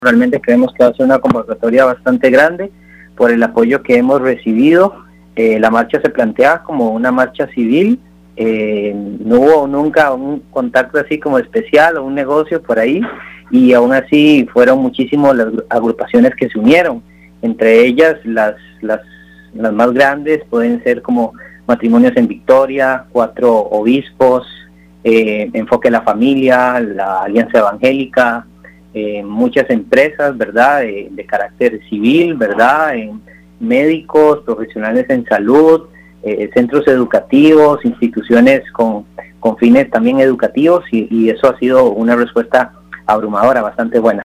Realmente creemos que va a ser una convocatoria bastante grande por el apoyo que hemos recibido. La marcha se plantea como una marcha civil, no hubo nunca un contacto así como especial o un negocio por ahí, y aún así fueron muchísimas las agrupaciones que se unieron. Entre ellas las más grandes pueden ser como Matrimonios en Victoria, 4 obispos, Enfoque a la Familia, la Alianza Evangélica, muchas empresas, ¿verdad?, de carácter civil, ¿verdad?, médicos, profesionales en salud, centros educativos, instituciones con fines también educativos, y eso ha sido una respuesta abrumadora, bastante buena.